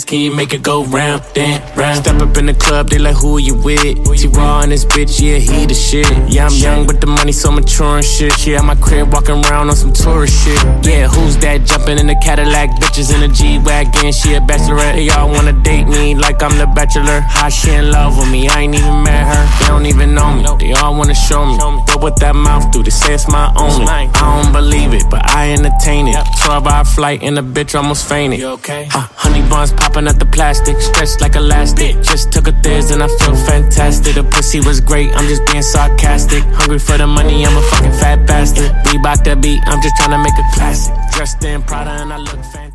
can you make it go round, then round? Step up in the club, they like, who you with? T-Raw and this bitch, yeah, he the shit. Yeah, I'm young, but the money so mature and shit. She at my crib walking around on some tourist shit. Yeah, who's that jumping in the Cadillac? Bitches in the G-Wagon, she a bachelorette. They all wanna date me like I'm the bachelor. How she in love with me, I ain't even met her. They don't even know me, they all wanna show me. But what that mouth do, they say it's my only. I don't believe it, but I entertain it. 12-hour flight and the bitch almost fainted. Honey buns popping at the plastic, stretched like elastic. Just took a Thiz and I feel fantastic. The pussy was great, I'm just being sarcastic. Hungry for the money, I'm a fucking fat bastard. Reebok that beat, I'm just trying to make a classic. Dressed in Prada and I look fantastic.